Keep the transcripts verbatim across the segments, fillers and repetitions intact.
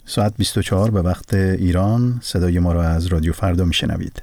ساعت بیست و چهار به وقت ایران. صدای ما را از رادیو فردا میشنوید.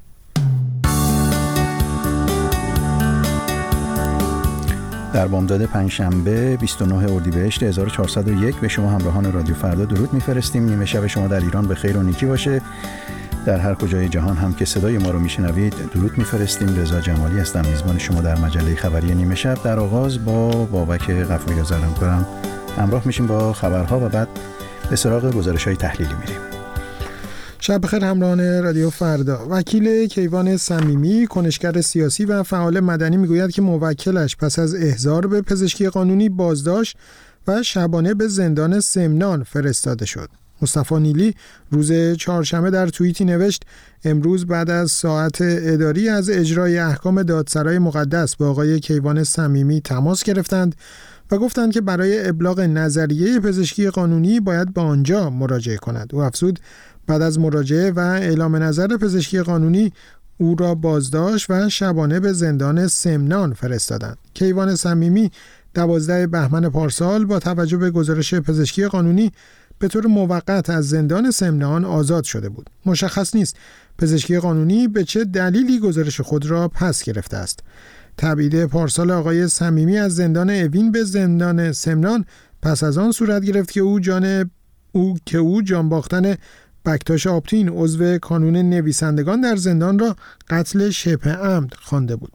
در بامداد پنجشنبه بیست و نه اردیبهشت هزار و چهارصد و یک به شما همراهان رادیو فردا درود میفرستیم. نیمه شب شما در ایران به خیر و نیکی باشه. در هر کجای جهان هم که صدای ما رو میشنوید درود میفرستیم. رضا جمالی هستم، میزبان شما در مجله خبری نیمه شب. در آغاز با بابک غفوری آذرم کنم همراه میشیم با خبرها و بعد به سراغ گزارش‌های تحلیلی میریم. شب بخیر همراهان رادیو فردا. وکیل کیوان صمیمی، کنشگر سیاسی و فعال مدنی میگوید که موکلش پس از احضار به پزشکی قانونی بازداشت و شبانه به زندان سمنان فرستاده شد. مصطفی نیلی روز چهارشنبه در توییتی نوشت امروز بعد از ساعت اداری از اجرای احکام دادسرای مقدس با آقای کیوان صمیمی تماس گرفتند و گفتند که برای ابلاغ نظریه پزشکی قانونی باید به آنجا مراجعه کند. او افزود بعد از مراجعه و اعلام نظر پزشکی قانونی او را بازداشت و شبانه به زندان سمنان فرستادند. کیوان صمیمی دوازده بهمن پارسال با توجه به گزارش پزشکی قانونی به طور موقت از زندان سمنان آزاد شده بود. مشخص نیست پزشکی قانونی به چه دلیلی گزارش خود را پس گرفته است. تبعید پارسال آقای صمیمی از زندان اوین به زندان سمنان پس از آن صورت گرفت که او جان او که او جان باختن بکتاش آبتین عضو کانون نویسندگان در زندان را قتل شبه عمد خوانده بود.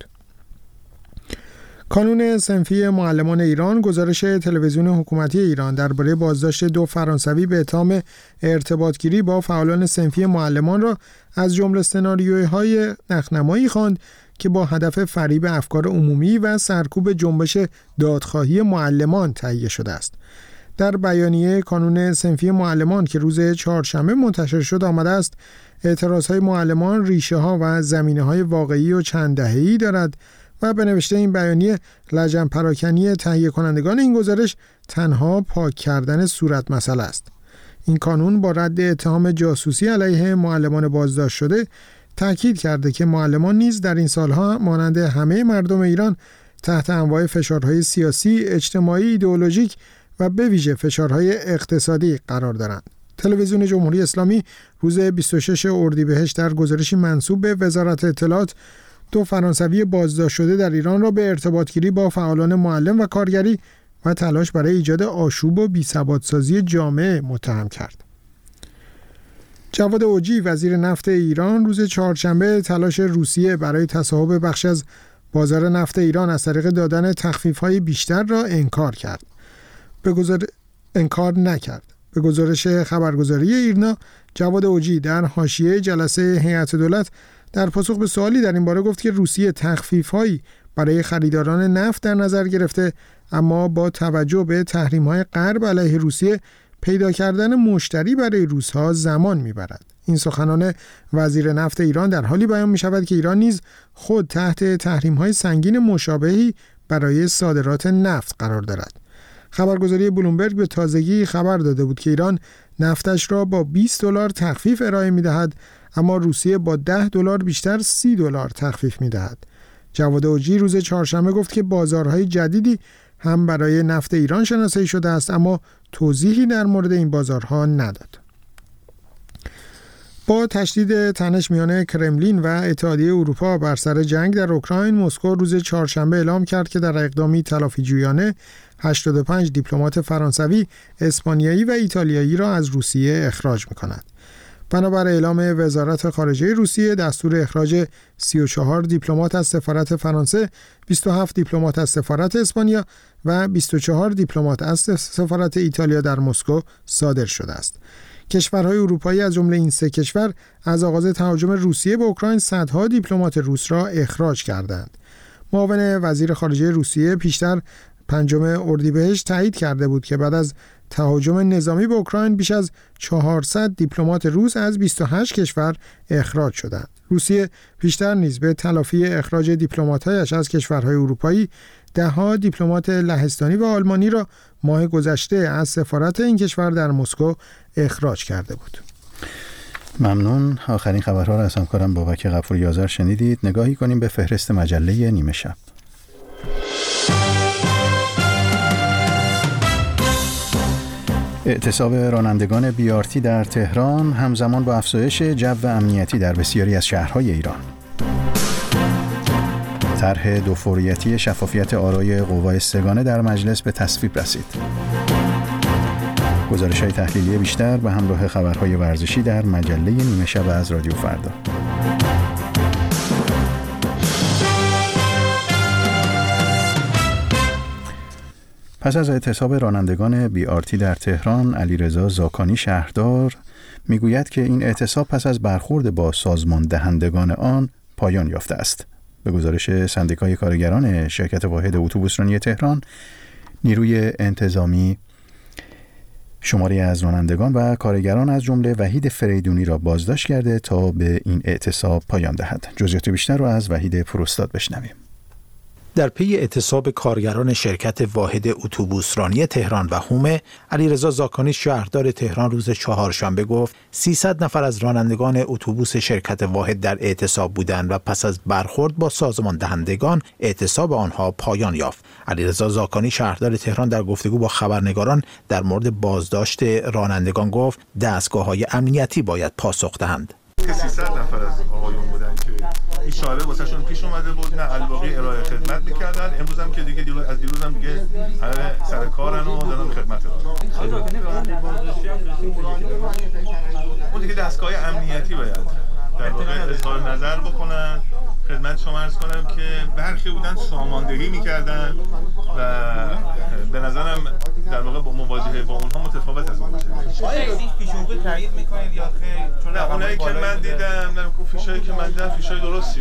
کانون صنفی معلمان ایران گزارش تلویزیون حکومتی ایران درباره بازداشت دو فرانسوی به اتهام ارتباطگیری با فعالان صنفی معلمان را از جمله سناریوهای نخنمایی خواند که با هدف فریب افکار عمومی و سرکوب جنبش دادخواهی معلمان تهیه شده است. در بیانیه کانون صنفی معلمان که روز چهارشنبه منتشر شد آمده است اعتراضهای معلمان ریشه ها و زمینه های واقعی و چند دهه‌ای دارد و به نوشته این بیانیه لجن پراکنی تهیه کنندگان این گزارش تنها پاک کردن صورت مسئله است. این کانون با رد اتهام جاسوسی علیه معلمان بازداشت شده تاکید کرده که معلمان نیز در این سالها مانند همه مردم ایران تحت انواع فشارهای سیاسی، اجتماعی، ایدئولوژیک و به ویژه فشارهای اقتصادی قرار دارند. تلویزیون جمهوری اسلامی روز بیست و شش اردیبهشت در گزارشی منسوب به وزارت اطلاعات دو فرانسوی بازداشت شده در ایران را به ارتباطگیری با فعالان معلم و کارگری و تلاش برای ایجاد آشوب و بی‌ثبات‌سازی جامعه متهم کرد. جواد اوجی وزیر نفت ایران روز چهارشنبه تلاش روسیه برای تصاحب بخش از بازار نفت ایران از طریق دادن تخفیف‌های بیشتر را انکار کرد. به گزار... انکار نکرد. به گزارش خبرگزاری ایرنا، جواد اوجی در حاشیه جلسه هیئت دولت در پاسخ به سوالی در این باره گفت که روسیه تخفیف‌هایی برای خریداران نفت در نظر گرفته، اما با توجه به تحریم‌های غرب علیه روسیه پیدا کردن مشتری برای روس‌ها زمان می‌برد. این سخنان وزیر نفت ایران در حالی بیان می‌شود که ایران نیز خود تحت تحریم‌های سنگین مشابهی برای صادرات نفت قرار دارد. خبرگزاری بلومبرگ به تازگی خبر داده بود که ایران نفتش را با بیست دلار تخفیف ارائه می‌دهد، اما روسیه با ده دلار بیشتر سی دلار تخفیف می‌دهد. جواد اوجی روز چهارشنبه گفت که بازارهای جدیدی هم برای نفت ایران شناسایی شده است، اما توضیحی در مورد این بازارها نداد. با تشدید تنش میان کرملین و اتحادیه اروپا بر سر جنگ در اوکراین، مسکو روز چهارشنبه اعلام کرد که در اقدامی تلافی‌جویانه هشتاد و پنج دیپلمات فرانسوی، اسپانیایی و ایتالیایی را از روسیه اخراج می‌کند. بنابر اعلام وزارت خارجه روسیه، دستور اخراج سی و چهار دیپلمات از سفارت فرانسه، بیست و هفت دیپلمات از سفارت اسپانیا و بیست و چهار دیپلمات از سفارت ایتالیا در مسکو صادر شده است. کشورهای اروپایی از جمله این سه کشور از آغاز تهاجم روسیه به اوکراین صدها دیپلمات روس را اخراج کردند. معاون وزیر خارجه روسیه پیشتر پنجم اردیبهشت تایید کرده بود که بعد از تهاجم نظامی به اوکراین بیش از چهارصد دیپلمات روس از بیست و هشت کشور اخراج شدند. روسیه پیشتر نیز به تلافی اخراج دیپلمات‌هایش از کشورهای اروپایی ده‌ها دیپلمات لهستانی و آلمانی را ماه گذشته از سفارت این کشور در مسکو اخراج کرده بود. ممنون. آخرین خبرها را از همکارم بابک غفوری آذر شنیدید. نگاهی کنیم به فهرست مجله نیمه شب. اعتصاب رانندگان بی آر تی در تهران همزمان با افزایش جو امنیتی در بسیاری از شهرهای ایران. طرح دو فوریتی شفافیت آرای قوای سگانه در مجلس به تصویب رسید. گزارش‌های تحلیلی بیشتر به همراه خبرهای ورزشی در مجله نیمه شب از رادیو فردا. پس از اعتصاب رانندگان بی آر تی در تهران، علیرضا زاکانی شهردار میگوید که این اعتصاب پس از برخورد با سازمان دهندگان آن پایان یافته است. به گزارش سندیکای کارگران شرکت واحد اتوبوسرانی تهران، نیروی انتظامی شماری از رانندگان و کارگران از جمله وحید فریدونی را بازداشت کرده تا به این اعتصاب پایان دهد. جزئیات بیشتر را از وحید پروستاد بشنویم. در پی اعتصاب کارگران شرکت واحد اتوبوسرانی تهران و هومه، علیرضا زاکانی شهردار تهران روز چهارشنبه گفت سیصد نفر از رانندگان اتوبوس شرکت واحد در اعتصاب بودند و پس از برخورد با سازمان دهندگان اعتصاب آنها پایان یافت. علیرضا زاکانی شهردار تهران در گفتگو با خبرنگاران در مورد بازداشت رانندگان گفت دستگاه‌های امنیتی باید پاسخ دهند. سیصد نفر از آقایون بودن که اشاره واسهشون پیش اومده بود، نه الباقی ارائه خدمت میکردن. امروز هم که دیگه دیروز از دیروز هم دیگه همه سر کارن و دارن خدمت دارن. اون دیگه دستگاه امنیتی باید در واقع اظهار نظر بکنن. خدمت شما عرض کنم که برخی بودن ساماندهی میکردن و به نظرم در واقع با مواجهه با اونها متفاوت از اون باشه. آیا پیش حقوقی تایید میکنید یا خیر؟ چون نه اونایی که من دیدم، نه فیشایی که من دیدم فیشای درستیه.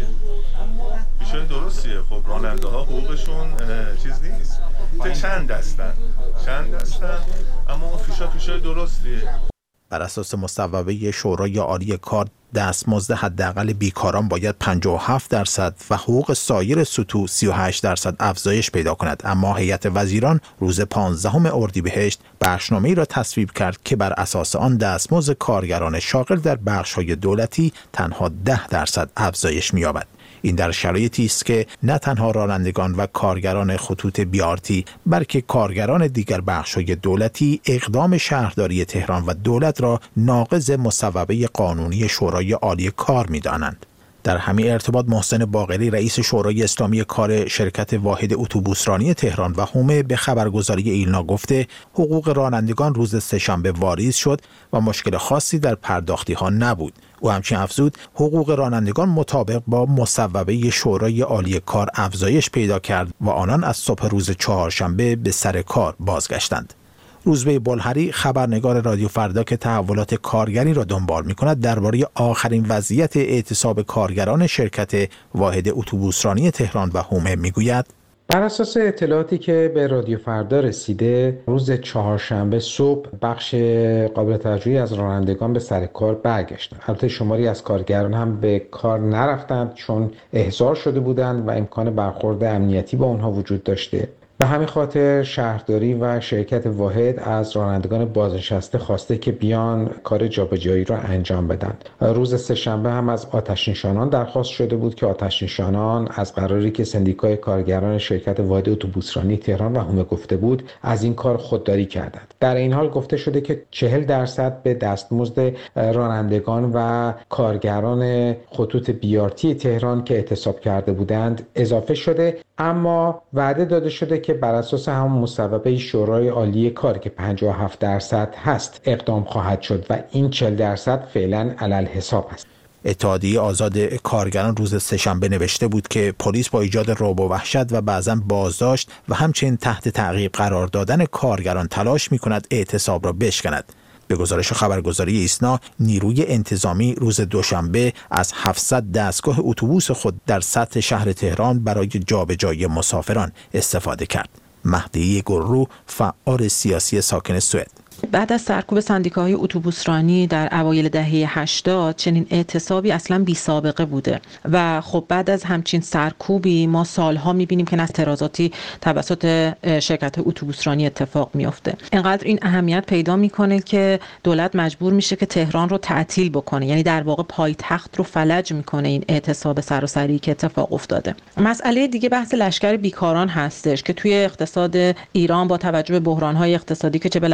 فیشای درستیه. خب راننده ها حقوقشون چیز نیست. چند دستن؟ چند دستن؟ اما اون فیشا فیشای درستیه. بر اساس مصوبه شورای عالی کار، دستمزد حداقل بیکاران باید پنجاه و هفت درصد و حقوق سایر سطوح سی و هشت درصد افزایش پیدا کند. اما هیئت وزیران روز پانزدهم اردیبهشت بخشنامه‌ای را تصویب کرد که بر اساس آن دستمزد کارگران شاغل در بخش‌های دولتی تنها ده درصد افزایش می‌یابد. این در شرایطی است که نه تنها رانندگان و کارگران خطوط بی آر تی بلکه کارگران دیگر بخش‌های دولتی اقدام شهرداری تهران و دولت را ناقض مصوبه قانونی شورای عالی کار می‌دانند. در همین ارتباط محسن باقری رئیس شورای اسلامی کار شرکت واحد اتوبوسرانی تهران و هومه به خبرگزاری ایلنا گفته حقوق رانندگان روز سه‌شنبه واریز شد و مشکل خاصی در پرداختی ها نبود. او همچنین افزود حقوق رانندگان مطابق با مصوبه شورای عالی کار افزایش پیدا کرد و آنان از صبح روز چهارشنبه به سر کار بازگشتند. روزبه بلهری خبرنگار رادیو فردا که تحولات کارگری را دنبال می‌کند درباره آخرین وضعیت اعتصاب کارگران شرکت واحد اتوبوسرانی تهران و هومه میگوید بر اساس اطلاعاتی که به رادیو فردا رسیده، روز چهارشنبه صبح بخش قابل توجهی از رانندگان به سر کار برگشتند. البته شماری از کارگران هم به کار نرفتند چون احضار شده بودند و امکان برخورد امنیتی با اونها وجود داشته. به همین خاطر شهرداری و شرکت واحد از رانندگان بازنشسته خواسته که بیان کار جابجایی را انجام بدن. روز سه‌شنبه هم از آتش‌نشانان درخواست شده بود که آتش‌نشانان از قراری که سندیکای کارگران شرکت واحد اتوبوسرانی تهران و هومه گفته بود از این کار خودداری کردند. در این حال گفته شده که چهل درصد به دستمزد رانندگان و کارگران خطوط بی آر تی تهران که اعتصاب کرده بودند اضافه شده، اما وعده داده شده که بر اساس همون مصوبه شورای عالی کار که پنجاه و هفت درصد هست اقدام خواهد شد و این چهل درصد فعلا علل حساب است. اتحادیه آزاد کارگران روز سه‌شنبه نوشته بود که پلیس با ایجاد رعب و وحشت و بعضاً بازداشت و همچنین تحت تعقیب قرار دادن کارگران تلاش می‌کند اعتصاب را بشکند. به گزارش خبرگزاری ایسنا، نیروی انتظامی روز دوشنبه از هفتصد دستگاه اتوبوس خود در سطح شهر تهران برای جابجایی مسافران استفاده کرد. مهدی گررو، فعال سیاسی ساکن سوئد: بعد از سرکوب سندیکاهای اتوبوسرانی در اوایل دهه هشتاد چنین اعتصابی اصلا بی سابقه بوده و خب بعد از همچین سرکوبی ما سالها می‌بینیم که اعتراضاتی توسط شرکت اتوبوسرانی اتفاق میفته. اینقدر این اهمیت پیدا میکنه که دولت مجبور میشه که تهران رو تعطیل بکنه، یعنی در واقع پایتخت رو فلج میکنه این اعتصاب سراسری که اتفاق افتاده. مسئله دیگه بحث لشکر بیکاران هستش که توی اقتصاد ایران با توجه به بحران‌های اقتصادی که چه به لحاظ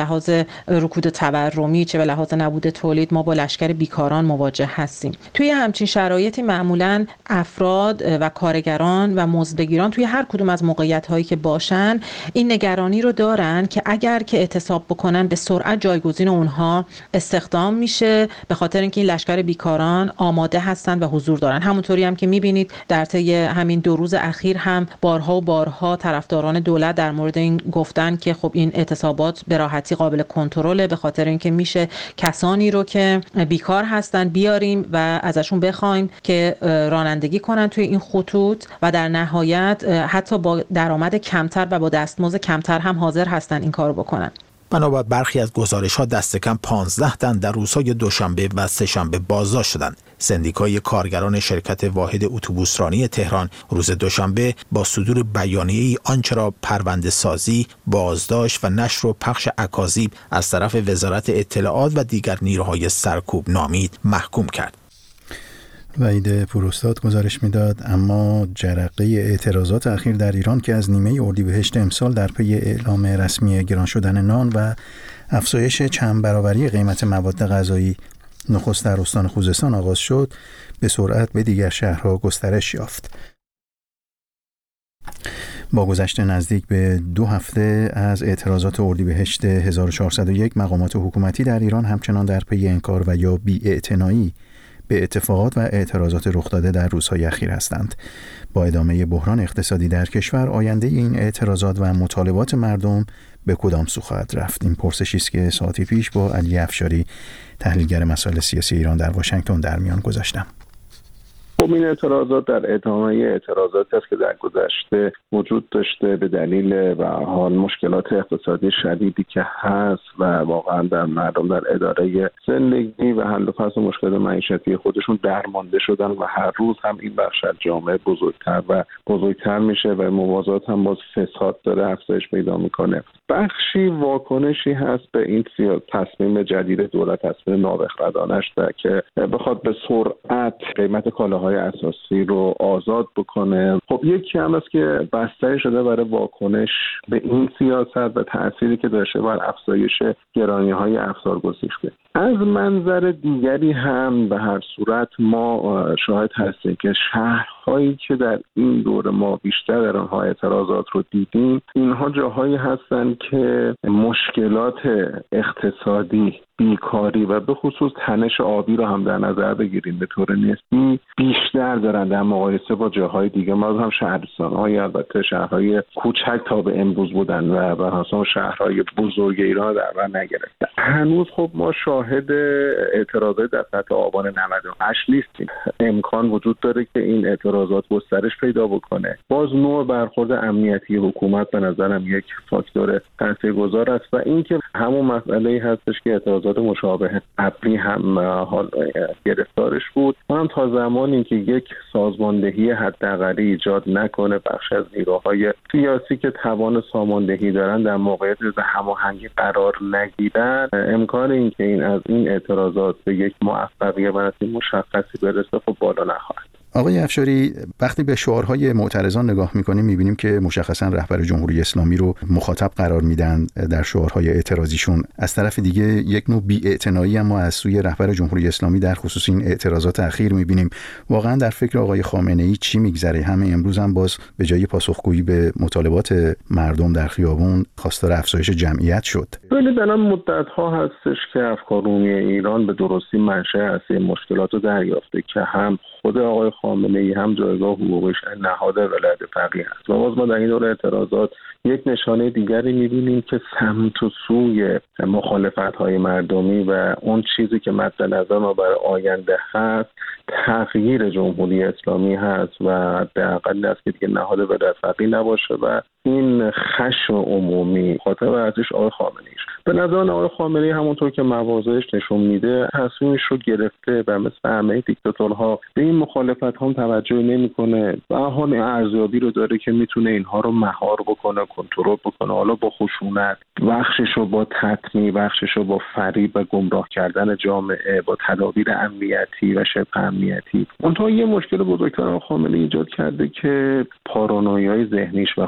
رکود تورمی چه به لحاظ نبود تولید ما با لشکر بیکاران مواجه هستیم. توی همچین شرایطی معمولاً افراد و کارگران و مزدبگیران توی هر کدوم از موقعیت‌هایی که باشن این نگرانی رو دارن که اگر که اعتصاب بکنن به سرعت جایگزین اونها استخدام میشه، به خاطر اینکه این لشکر بیکاران آماده هستن و حضور دارن. همونطوری هم که میبینید در طی همین دو روز اخیر هم بارها و بارها طرفداران دولت در مورد این گفتن که خب این اعتصابات به راحتی قابل کنترله، به خاطر اینکه میشه کسانی رو که بیکار هستن بیاریم و ازشون بخوایم که رانندگی کنن توی این خطوط و در نهایت حتی با درآمد کمتر و با دستمزد کمتر هم حاضر هستن این کارو بکنن. بنابر برخی از گزارش‌ها دست کم پانزده تن در روزهای دوشنبه و سه‌شنبه بازداشت شدند. سندیکای کارگران شرکت واحد اتوبوسرانی تهران روز دوشنبه با صدور بیانیه‌ای آنچه را پرونده سازی، بازداشت و نشر و پخش اکاذیب از طرف وزارت اطلاعات و دیگر نیروهای سرکوب نامید محکوم کرد. وحید پوراستاد گزارش میداد. اما جرقه اعتراضات اخیر در ایران که از نیمه اردیبهشت امسال در پی اعلام رسمی گران شدن نان و افزایش چند برابری قیمت مواد غذایی نخست در استان خوزستان آغاز شد، به سرعت به دیگر شهرها گسترش یافت. با گذشت نزدیک به دو هفته از اعتراضات اردیبهشت هزار و چهارصد و یک، مقامات حکومتی در ایران همچنان در پی انکار و یا بی‌اعتنایی به اتفاقات و اعتراضات رخ داده در روزهای اخیر هستند. با ادامه بحران اقتصادی در کشور، آینده این اعتراضات و مطالبات مردم به کدام سو خواهد رفت؟ این پرسشی است که ساعتی پیش با علی افشاری، تحلیلگر مسائل سیاسی ایران، در واشنگتن در میان گذاشتم. خب این اعتراضات در ادامه اعتراضاتی است که در گذشته وجود داشته به دلیل به هر حال مشکلات اقتصادی شدیدی که هست و واقعا در مردم در اداره زندگی و حل و فصل مشکلات معیشتی خودشون درمانده شدن و هر روز هم این بخش از جامعه بزرگتر و بزرگتر میشه و موازات هم باز فساد داره افزایش پیدا میکنه. بخشی واکنشی هست به این تصمیم جدید دولت، تصمیم نابخردانش که بخواد به سرعت قیمت کالاهای اساسی رو آزاد بکنه. خب یکی هم است که بستری شده برای واکنش به این سیاست و تأثیری که داشته بر افزایش گرانی‌های افزارگسیخته. از منظر دیگری هم به هر صورت ما شاهد هستیم که شهرهایی که در این دوره ما بیشتر در آنها اعتراضات رو دیدیم، اینها جاهایی هستند که مشکلات اقتصادی، بیکاری و به خصوص تنش آبی رو هم در نظر بگیریم به طور نسبی بیشتر دارن در مقایسه با جاهای دیگه. ما هم شهرستان‌های البته شهرهای کوچک تا به امروز بودن و به حساب شهرهای بزرگ ایران در بر نگرفته. هنوز خب ما شاهد اعتراضات در سطح آبان نود و هشت نیستیم. امکان وجود داره که این اعتراضات گسترش پیدا بکنه. باز نوع برخورد امنیتی حکومت به نظرم یک فاکتور تاثیرگذار است و اینکه همون مسئله‌ای هستش که اعتراضات مشابه قبلی هم حال گرفتارش بود. ما هم تا زمانی که یک سازماندهی حداقلی ایجاد نکنه بخش از نیروهای سیاسی که توان ساماندهی دارن در موقعیت هماهنگی قرار نگیرن، امکان این که این از این اعتراضات به یک موفقیت و نتیجه مشخصی برسه خب بالا نخواهد. آقای افشاری، وقتی به شعارهای معترضان نگاه میکنیم میبینیم که مشخصا رهبر جمهوری اسلامی رو مخاطب قرار میدن در شعارهای اعتراضیشون. از طرف دیگه یک نوع بی‌اعتنایی هم ما از سوی رهبر جمهوری اسلامی در خصوص این اعتراضات اخیر میبینیم. واقعا در فکر آقای خامنه‌ای چی میگذره؟ همه امروز هم باز به جای پاسخگویی به مطالبات مردم در خیابون خواستار افزایش جمعیت شد. ولی در مدت‌ها هستش که افکارعمومی ایران به درستی منشأ اصلی مشکلات رو دریافته که هم خود آقای خامنه‌ای هم جایگاه حقوقیش نهاد ولایت فقیه است. و باز ما در این دور اعتراضات یک نشانه دیگری می‌بینیم که سمت و سوی مخالفت‌های مردمی و اون چیزی که مد نظر ما برای آینده هست تغییر جمهوری اسلامی هست و حداقل است که دیگه نهاد ولایت فقیه نباشه و این خشم عمومی خاطر ورزش آقای خامنه‌ای. به نظر آقای خامنه‌ای همونطور که مواضعش نشون میده تصمیمش رو گرفته و مثل همه دیکتاتورها به این مخالفت هم توجه نمیکنه و حال ارزیابی رو داره که میتونه اینها رو مهار بکنه، کنترل بکنه، حالا با خشونت، بخشش رو با تطمیع، بخشش رو با فریب و گمراه کردن جامعه، با تدابیر امنیتی و شبه امنیتی. اونطور یه مشکل بزرگتر خامنه‌ای ایجاد کرده که پارانویای ذهنیش و خودش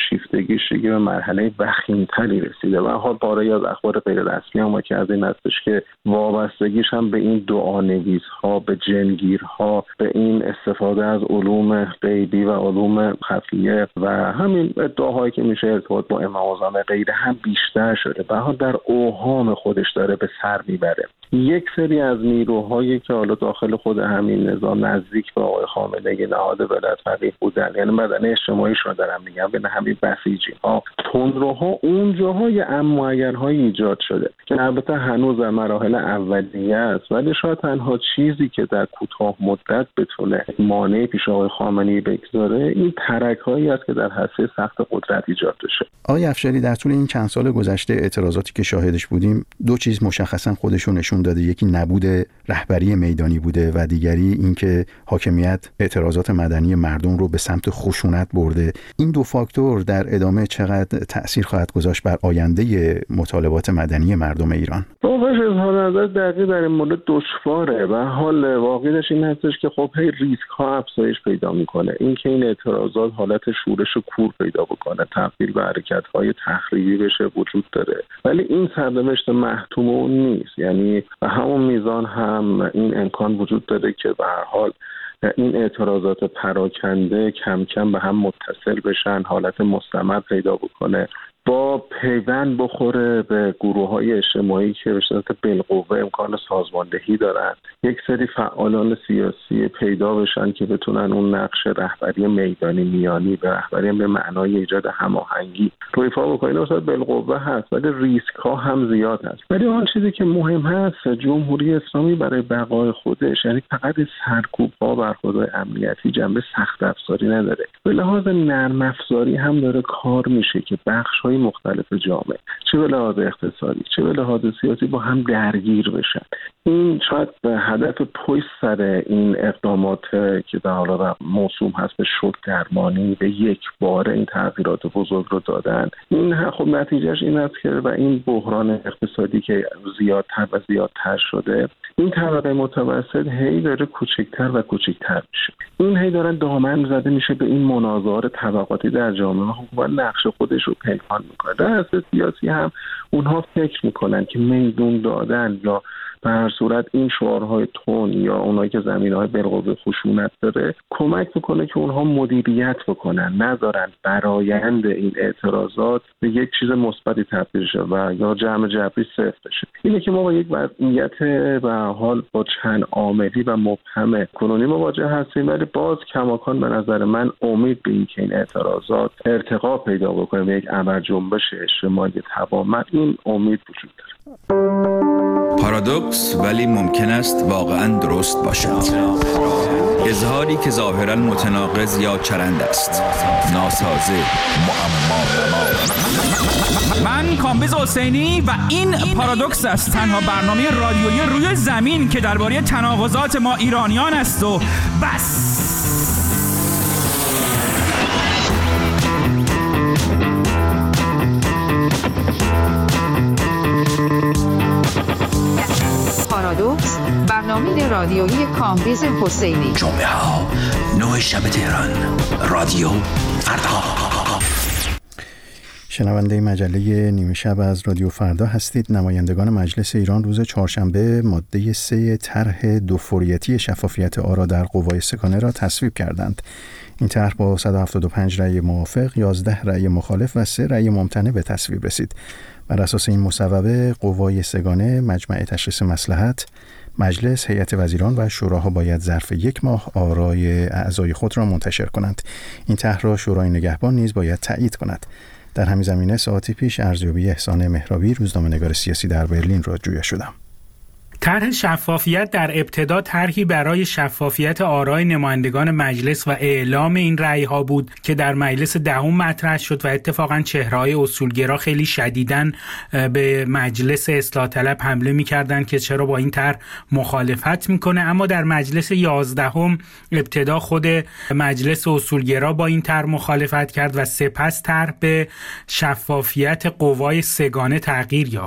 شیفتگیش دیگه به مرحله وخیم‌تری رسیده و حال پاره از اخبار غیر رسمی هم که از این هستش که وابستگیش هم به این دعانویس‌ها، به جنگیرها، به این استفاده از علوم غیبی و علوم خفیه و همین ادعاهایی که میشه ارتباط با امام اعظم غیره هم بیشتر شده و حال در اوهام خودش داره به سر میبره. یک سری از نیروهایی که حالا داخل خود همین نظام نزدیک به آقای خامنه‌ای نهاد ولایت فقیه بودن، یعنی بدنه اجتماعیش رو دارم میگم، بین همین بسیجی ها، تندروها، اونجاهای اما اگرهایی ایجاد شده که البته هنوز در مراحل اولیه است، ولی شاید تنها چیزی که در کوتاه مدت بتونه مانع پیش آقای خامنه‌ای بگذاره این ترک‌هایی است که در حسه سخت قدرت ایجاد بشه. آقای افشاری، در طول این چند سال گذشته اعتراضاتی که شاهدش بودیم دو چیز مشخصا خودشون نشون داده، یکی نبود رهبری میدانی بوده و دیگری اینکه حاکمیت اعتراضات مدنی مردم رو به سمت خشونت برده. این دو فاکتور در ادامه چقدر تأثیر خواهد گذاشت بر آینده مطالبات مدنی مردم ایران؟ واقعش اظهار نظر دقیق در این مورد دشواره و حال واقعیش این هستش که خب هی ریسک ها افزایش پیدا میکنه. اینکه این اعتراضات حالت شورش و کور پیدا بکنه، تبدیل به حرکت های تخریبی بشه وجود داره، ولی این سرنوشت محتوم اون نیست. یعنی به همون میزان هم این امکان وجود داره که به هر حال این اعتراضات پراکنده کم کم به هم متصل بشن، حالت مستمر پیدا بکنه، با پیوند بخوره به گروه‌های اجتماعی که به صورت بالقوه امکان سازماندهی دارن، یک سری فعالان سیاسی پیدا بشن که بتونن اون نقش رهبری میدانی میانی به رهبری به معنای ایجاد هماهنگی رو ایفا بکنن. اصلا بالقوه هست ولی ریسک ها هم زیاد هست. ولی آن چیزی که مهم هست، جمهوری اسلامی برای بقای خودش یعنی فقط سرکوب ها برخوردهای امنیتی جنبه سخت افزاری نداره، به لحاظ نرم افزاری هم داره کار میشه که بخش مختلف جامعه چه به لحاظ اقتصادی چه به لحاظ سیاسی با هم درگیر بشن. این شاید به هدف پشت سر این اقدامات که در حال موسوم هست به شوک درمانی به یک باره این تغییرات بزرگ رو دادن. این خب نتیجهش این است که و این بحران اقتصادی که زیادتر و زیادتر شده، این طبقه متوسط هی داره کوچکتر و کوچکتر میشه. این هی دارن دامن زده میشه به این منازعات طبقاتی در جامعه. خب نقش خودش رو پنهان میکنه. در اصل سیاسی هم اونها فکر میکنن که میدون دادن یا به هر صورت این شعارهای تون یا اونایی که زمینهای بالقوه خشونت داره کمک میکنه که اونها مدیریت بکنن، نذارن برآیند این اعتراضات به یک چیز مثبتی تبدیل شه و یا جمع جبری صفر بشه. اینه که ما با یک وضعیت به حال با چند عاملی و مبهم کنونی مواجه هستیم، ولی باز کماکان به نظر من امید به این که این اعتراضات ارتقا پیدا بکنه به یک ابر جنبش اجتماعی توامت، این امید وجود داره. پارادوکس ولی ممکن است واقعا درست باشد. اظهاری که ظاهرا متناقض یا چرند است، ناسازه، معما. من کامبیز حسینی و این پارادوکس است، تنها برنامه رادیویی روی زمین که درباره تناقضات ما ایرانیان است و بس. پارادوکس، برنامه رادیویی کامبیز حسینی. جمعه ها نه شب تهران، رادیو فردا. شنونده مجله نیمه شب از رادیو فردا هستید. نمایندگان مجلس ایران روز چهارشنبه ماده سه طرح دوفوریتی شفافیت آرا در قوای سگانه را تصویب کردند. این طرح با صد و هفتاد و پنج رأی موافق، یازده رأی مخالف و سه رأی ممتنع به تصویب رسید. بر اساس این مصوبه قوای سگانه، مجمع تشخیص مصلحت، مجلس، هیئت وزیران و شوراها باید ظرف یک ماه آرای اعضای خود را منتشر کنند. این طرح را شورای نگهبان نیز باید تایید کند. در همین زمینه ساعتی پیش ارزیابی احسان مهرابی، روزنامه‌نگار سیاسی در برلین را جویا شدم. طرح شفافیت در ابتدا طرحی برای شفافیت آرای نمایندگان مجلس و اعلام این رأی‌ها بود که در مجلس دهم مطرح شد و اتفاقاً چهره‌های اصولگرا خیلی شدیداً به مجلس اصلاح طلب حمله می‌کردند که چرا با این طرح مخالفت می‌کنه. اما در مجلس یازدهم ابتدا خود مجلس اصولگرا با این طرح مخالفت کرد و سپس طرح به شفافیت قوای سگانه تغییر یافت.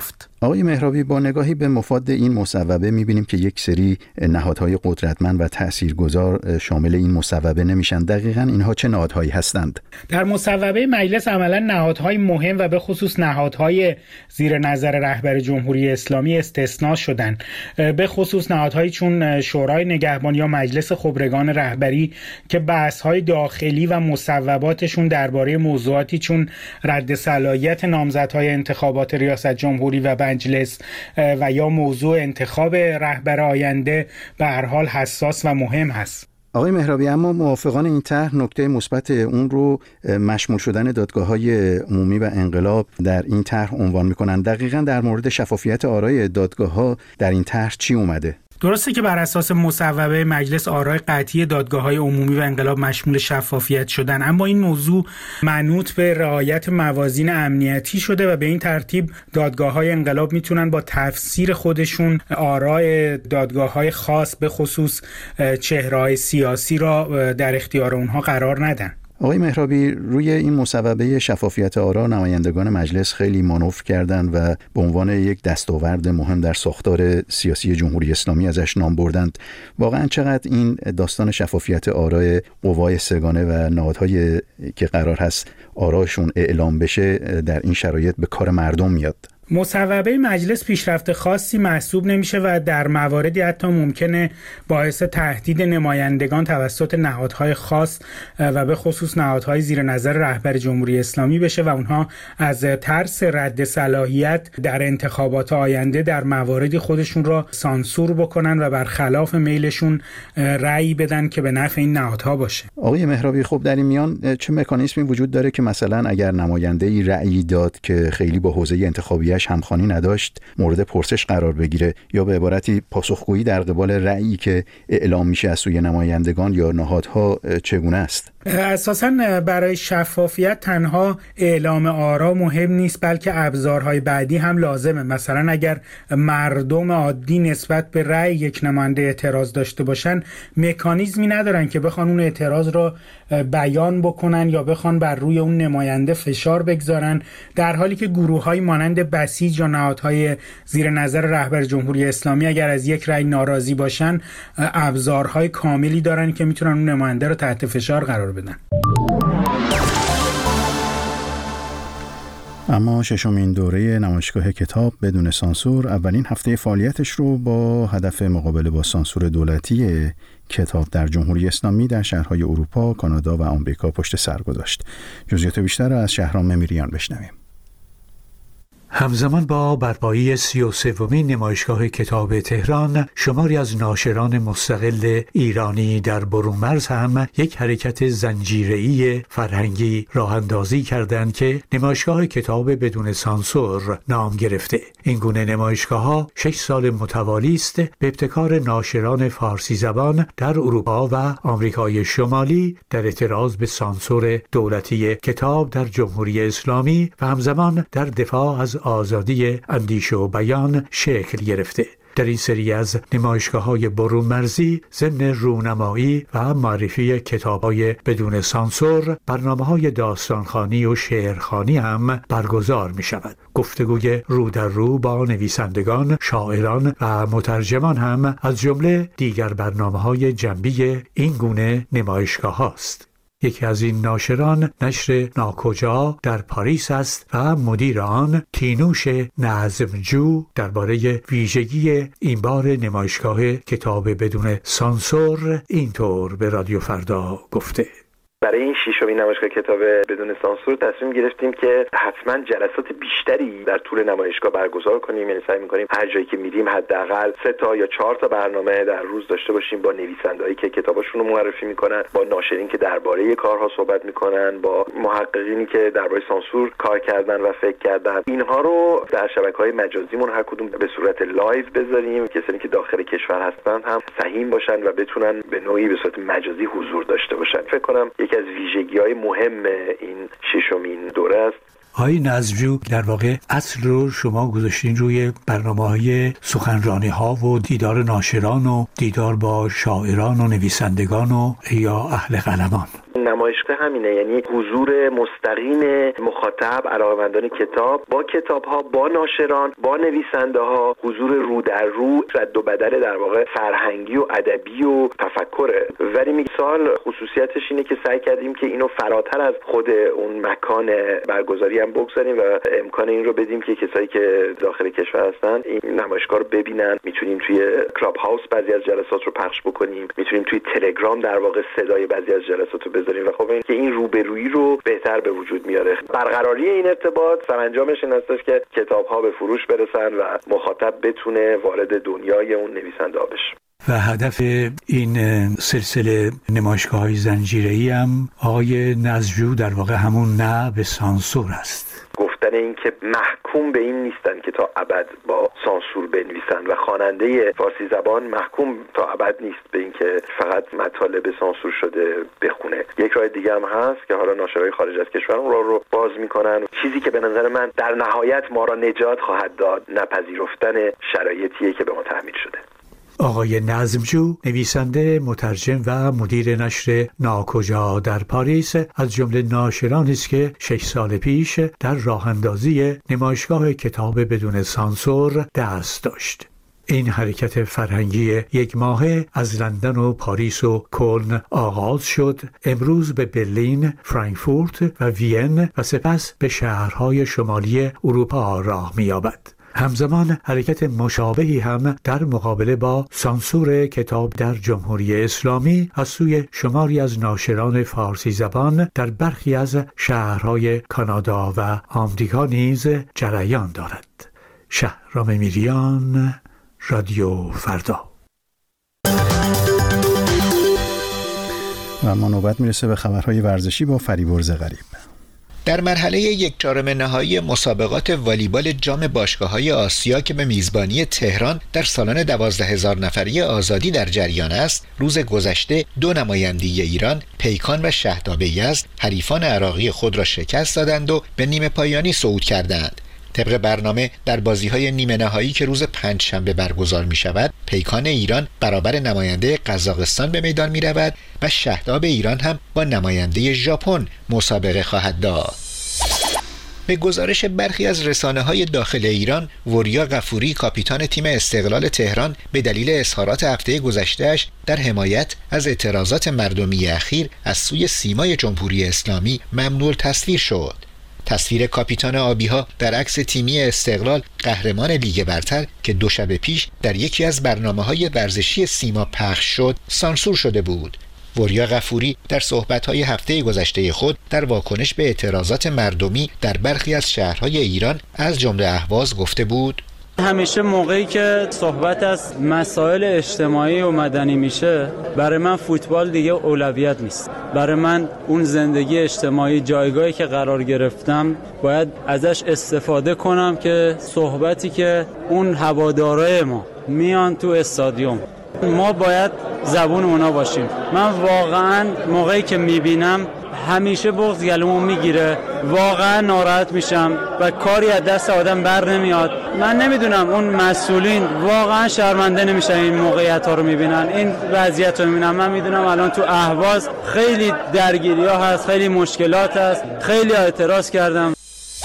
آقای مهرابی، با نگاهی به مفاد این مصوبه می‌بینیم که یک سری نهادهای قدرتمند و تاثیرگذار شامل این مصوبه نمیشن. دقیقاً اینها چه نهادهایی هستند؟ در مصوبه مجلس عملاً نهادهای مهم و به خصوص نهادهای زیر نظر رهبر جمهوری اسلامی استثناء شدند. به خصوص نهادهایی چون شورای نگهبان یا مجلس خبرگان رهبری که بحث‌های داخلی و مصوباتشون درباره موضوعاتی چون رد صلاحیت نامزدهای انتخابات ریاست جمهوری و مجلس و یا موضوع انتخاب رهبر آینده به هر حال حساس و مهم هست. آقای مهرابی، اما موافقان این طرح نکته مثبت اون رو مشمول شدن دادگاه‌های عمومی و انقلاب در این طرح عنوان می‌کنن. دقیقاً در مورد شفافیت آرای دادگاه‌ها در این طرح چی اومده؟ درسته که بر اساس مصوبه مجلس آرای قطعی دادگاه‌های عمومی و انقلاب مشمول شفافیت شدن، اما این موضوع منوط به رعایت موازین امنیتی شده و به این ترتیب دادگاه‌های انقلاب میتونن با تفسیر خودشون آرای دادگاه‌های خاص به خصوص چهره‌های سیاسی را در اختیار اونها قرار ندن. آقای مهرابی، روی این مصوبه شفافیت آرا نمایندگان مجلس خیلی مانور کردند و به عنوان یک دستاورد مهم در ساختار سیاسی جمهوری اسلامی ازش نام بردند. واقعا چقدر این داستان شفافیت آرای قوای سگانه و نهادهایی که قرار هست آراشون اعلام بشه در این شرایط به کار مردم میاد؟ مصوبه مجلس پیشرفت خاصی محسوب نمیشه و در مواردی حتی ممکنه باعث تهدید نمایندگان توسط نهادهای خاص و به خصوص نهادهای زیر نظر رهبر جمهوری اسلامی بشه و اونها از ترس رد صلاحیت در انتخابات آینده در مواردی خودشون را سانسور بکنن و برخلاف میلشون رأی بدن که به نفع این نهادها باشه. آقای مهرابی، خب در این میان چه مکانیزمی وجود داره که مثلا اگر نماینده‌ای رأی داد که خیلی با حوزه انتخابی همخوانی نداشت مورد پرسش قرار بگیره، یا به عبارتی پاسخگویی در قبال رأیی که اعلام میشه از سوی نمایندگان یا نهادها چگونه است؟ اساساً برای شفافیت تنها اعلام آرا مهم نیست، بلکه ابزارهای بعدی هم لازمه. مثلا اگر مردم عادی نسبت به رأی یک نماینده اعتراض داشته باشن، مکانیزمی ندارن که بخوان اون اعتراض را بیان بکنن یا بخوان بر روی اون نماینده فشار بگذارن، در حالی که گروه‌های مانند بسیج یا نهادهای زیر نظر رهبر جمهوری اسلامی اگر از یک رأی ناراضی باشن، ابزارهای کاملی دارن که میتونن اون نماینده رو تحت فشار قرار بدن. اما ششمین دوره نمایشگاه کتاب بدون سانسور اولین هفته فعالیتش رو با هدف مقابله با سانسور دولتی کتاب در جمهوری اسلامی در شهرهای اروپا، کانادا و آمریکا پشت سر گذاشت. جزئیات بیشتر را از شهرام میریان بشنویم. همزمان با برپایی سی و سومین نمایشگاه کتاب تهران، شماری از ناشران مستقل ایرانی در برونمرز هم یک حرکت زنجیره‌ای فرهنگی راه اندازی کردند که نمایشگاه کتاب بدون سانسور نام گرفته. این گونه نمایشگاه‌ها شش سال متوالی است به ابتکار ناشران فارسی زبان در اروپا و آمریکای شمالی در اعتراض به سانسور دولتی کتاب در جمهوری اسلامی و همزمان در دفاع از آزادی اندیشه و بیان شکل گرفته. در این سری از نمایشگاه‌های برون مرزی ضمن رونمایی و معرفی کتاب‌های بدون سانسور، برنامه‌های داستانخوانی و شعرخوانی هم برگزار می‌شود. گفتگوی رو در رو با نویسندگان، شاعران و مترجمان هم از جمله دیگر برنامه‌های جنبی این گونه نمایشگاه‌هاست. یکی از این ناشران نشر ناکجا در پاریس است و مدیر آن کینوش نظمجو درباره ویژگی این بار نمایشگاه کتاب بدون سانسور اینطور به رادیو فردا گفته: برای این ششمین نمایشگاه کتاب بدون سانسور تصمیم گرفتیم که حتما جلسات بیشتری در طول نمایشگاه برگزار کنیم. یعنی سعی می‌کنیم هر جایی که میریم حداقل سه تا یا چهار تا برنامه در روز داشته باشیم با نویسندهایی که کتاباشون رو معرفی میکنن، با ناشرین که درباره کارها صحبت میکنن، با محققینی که درباره سانسور کار کردن و فکر کردن. اینها رو در شبکه‌های مجازیمون هر کدوم به صورت لایو بذاریم، کسانی که داخل کشور هستن هم سهیم باشن و بتونن به نوعی به صورت مجازی حضور داشته باشن. فکر کنم یکی از ویژگی‌های مهم این ششمین دوره است. های نظمجو در واقع اصل رو شما گذاشتین روی برنامه‌های سخنرانی‌ها و دیدار ناشران و دیدار با شاعران و نویسندگان و یا اهل قلمان. نمایشگاه همینه، یعنی حضور مستقیم مخاطب، علاقه‌مندان کتاب با کتاب‌ها، با ناشران، با نویسنده‌ها، حضور رو در رو، رد و بدل در واقع فرهنگی و ادبی و تفکره. ولی میسال خصوصیتش اینه که سعی کردیم که اینو فراتر از خود اون مکان برگزاری هم بگذاریم و امکان این رو بدیم که کسایی که داخل کشور هستن این نمایشگاه رو ببینن. میتونیم توی کلاب هاوس بعضی از جلسات رو پخش بکنیم، میتونیم توی تلگرام در واقع صدای بعضی از جلسات رو بذاریم و خب این که این روبرویی رو بهتر به وجود میاره. برقراری این ارتباط سرانجامش این هستش که کتاب‌ها به فروش برسن و مخاطب بتونه وارد دنیای اون نویسنده بشه. و هدف این سلسله نمایشگاه‌های زنجیره‌ای هم آقای نظمجو در واقع همون نه به سانسور است. گفتن این که محکوم به این نیستن که تا ابد با سانسور بنویسن و خواننده فارسی زبان محکوم تا ابد نیست به این که فقط مطالب سانسور شده بخونه. یک راه دیگه هم هست که حالا ناشرای خارج از کشور اون راه رو باز میکنن. چیزی که به نظر من در نهایت ما را نجات خواهد داد نپذیرفتن شرایطیه که به ما تحمیل شده. آقای نظمجو، نویسنده، مترجم و مدیر نشر ناکجا در پاریس، از جمله ناشرانی است که شش سال پیش در راه اندازی نمایشگاه کتاب بدون سانسور دست داشت. این حرکت فرهنگی یک ماهه از لندن و پاریس و کلن آغاز شد. امروز به برلین، فرانکفورت و وین و سپس به شهرهای شمالی اروپا راه می‌یابد. همزمان حرکت مشابهی هم در مقابله با سانسور کتاب در جمهوری اسلامی از سوی شماری از ناشران فارسی زبان در برخی از شهرهای کانادا و آمریکا نیز جریان دارد. شهرام میریان، رادیو فردا. و ما نوبت میرسه به خبرهای ورزشی با فریبرز غریب. در مرحله یک چهارم نهایی مسابقات والیبال جام باشگاه‌های آسیا که به میزبانی تهران در سالن دوازده هزار نفری آزادی در جریان است، روز گذشته دو نماینده ایران، پیکان و شهداب یزد، حریفان عراقی خود را شکست دادند و به نیمه پایانی صعود کردند. طبق برنامه در بازی‌های نیمه نهایی که روز پنجشنبه برگزار می‌شود، پیکان ایران برابر نماینده قزاقستان به میدان می‌رود و شهداب ایران هم با نماینده ژاپن مسابقه خواهد داد. به گزارش برخی از رسانه‌های داخل ایران، وریا غفوری کاپیتان تیم استقلال تهران به دلیل اظهارات هفته گذشته‌اش در حمایت از اعتراضات مردمی اخیر از سوی سیمای جمهوری اسلامی ممنوع تصویر شد. تصویر کاپیتان آبی‌ها در عکس تیمی استقلال قهرمان لیگ برتر که دو شب پیش در یکی از برنامه‌های ورزشی سیما پخش شد، سانسور شده بود. وریا غفوری در صحبت‌های هفته گذشته خود در واکنش به اعتراضات مردمی در برخی از شهرهای ایران از جمله اهواز گفته بود: همیشه موقعی که صحبت از مسائل اجتماعی و مدنی میشه، برای من فوتبال دیگه اولویت نیست. برای من اون زندگی اجتماعی، جایگاهی که قرار گرفتم، باید ازش استفاده کنم که صحبتی که اون هوادارای ما میان تو استادیوم، ما باید زبون اونا باشیم. من واقعا موقعی که میبینم همیشه بغض گلومو میگیره، واقعا ناراحت میشم و کاری از دست آدم بر نمیاد. من نمیدونم اون مسئولین واقعا شرمنده نمیشن این موقعیت ها رو میبینن، این وضعیت رو میبینن. من میدونم الان تو اهواز خیلی درگیری ها هست، خیلی مشکلات هست، خیلی اعتراض کردم.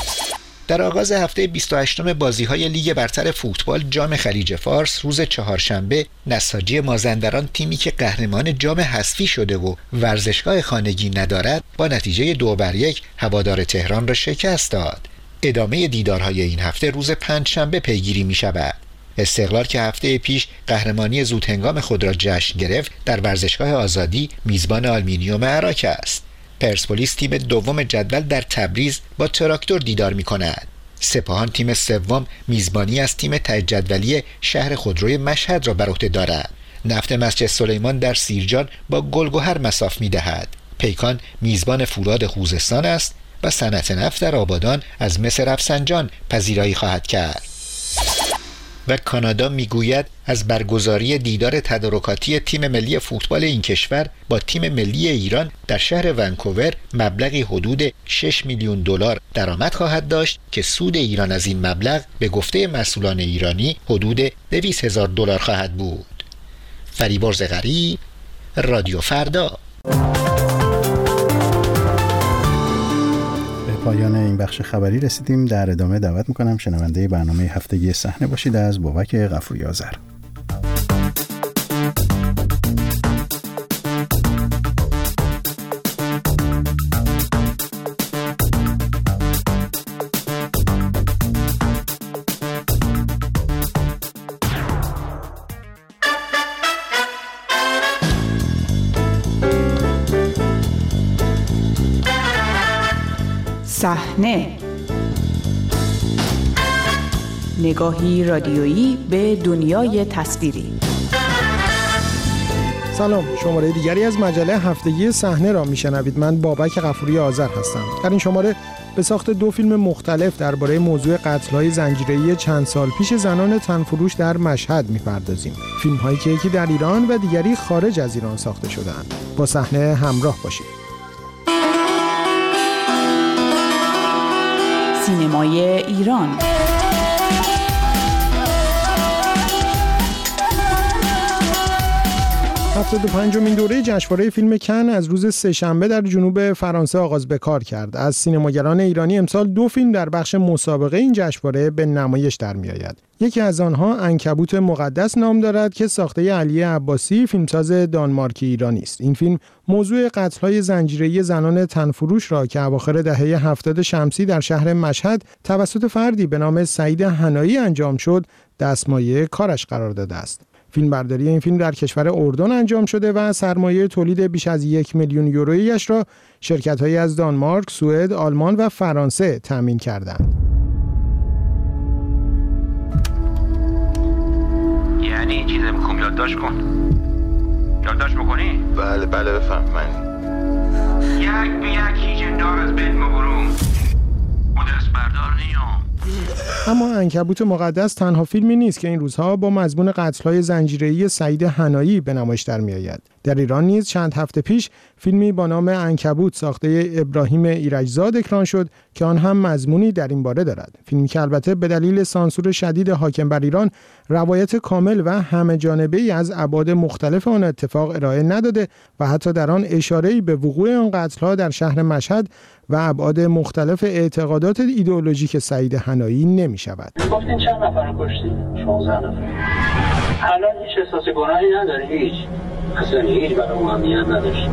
در آغاز هفته بیست و هشتم بازی‌های لیگ برتر فوتبال جام خلیج فارس روز چهارشنبه، نساجی مازندران، تیمی که قهرمان جام حذفی شده و ورزشگاه خانگی ندارد، با نتیجه دو بر یک هوادار تهران را شکست داد. ادامه دیدارهای این هفته روز پنجشنبه پیگیری می‌شود. استقلال که هفته پیش قهرمانی زودهنگام خود را جشن گرفت، در ورزشگاه آزادی میزبان آلومینیوم عراق است. پرسپولیس تیم دوم جدول در تبریز با تراکتور دیدار می کند. سپاهان تیم سوم میزبانی از تیم ته جدولی شهر خودروی مشهد را بر عهده دارد. نفت مسجد سلیمان در سیرجان با گلگهر مصاف می دهد. پیکان میزبان فولاد خوزستان است و صنعت نفت در آبادان از مس رفسنجان پذیرایی خواهد کرد. و کانادا میگوید از برگزاری دیدار تدارکاتی تیم ملی فوتبال این کشور با تیم ملی ایران در شهر ونکوور مبلغی حدود شش میلیون دلار درآمد خواهد داشت که سود ایران از این مبلغ به گفته مسئولان ایرانی حدود دویست هزار دلار خواهد بود. فریبرز غریب، رادیو فردا. پایان این بخش خبری رسیدیم. در ادامه دعوت میکنم شنونده برنامه هفتگی صحنه باشید از بابک غفوری آذر. صحنه، نگاهی رادیویی به دنیای تصویری. سلام، شماره دیگری از مجله هفتگی صحنه را میشنوید. من بابک غفوری آذر هستم. در این شماره به ساخت دو فیلم مختلف درباره موضوع قتل‌های زنجیره‌ای چند سال پیش زنان تنفروش در مشهد می‌پردازیم. فیلم‌هایی که یکی در ایران و دیگری خارج از ایران ساخته شده‌اند. با صحنه همراه باشید. سینمای ایران. هفتاد و پنجمین دوره جشنواره فیلم کن از روز سه‌شنبه در جنوب فرانسه آغاز به کار کرد. از سینماگران ایرانی امسال دو فیلم در بخش مسابقه این جشنواره به نمایش در می‌آید. یکی از آنها عنکبوت مقدس نام دارد که ساخته علی عباسی، فیلمساز دانمارکی ایرانی است. این فیلم موضوع قتل‌های زنجیره‌ای زنان تنفروش را که اواخر دهه هفتاد شمسی در شهر مشهد توسط فردی به نام سعید حنایی انجام شد، دستمایه کارش قرار داده است. فیلمبرداری این فیلم در کشور اردن انجام شده و سرمایه تولید بیش از یک میلیون یورویش را شرکت‌هایی از دانمارک، سوئد، آلمان و فرانسه تامین کردند. یعنی چیزی میخوام یادداشت کن. یادداشت میکنی؟ بله بله بفهم. من یک به یک هیچ اندار از بین مبرو. او دست بردار نیام. اما عنکبوت مقدس تنها فیلمی نیست که این روزها با مضمون قتل‌های زنجیره‌ای سعید حنایی به نمایش در می‌آید. در ایران نیز چند هفته پیش فیلمی با نام عنکبوت ساخته ابراهیم ایرجزاد اکران شد که آن هم مضمونی در این باره دارد. فیلمی که البته به دلیل سانسور شدید حاکم بر ایران روایت کامل و همه جانبه‌ای از ابعاد مختلف آن اتفاق ارائه نداده و حتی در آن اشاره‌ای به وقوع آن قتل‌ها در شهر مشهد و ابعاد مختلف اعتقادات ایدئولوژیک سعید حنایی نمی‌شود. گفتین چند نفر کشتید؟ شانزده نفر. الان هیچ احساس گناهی نداری؟ هیچ. اصلا هیچ برای مهمیت نداشت.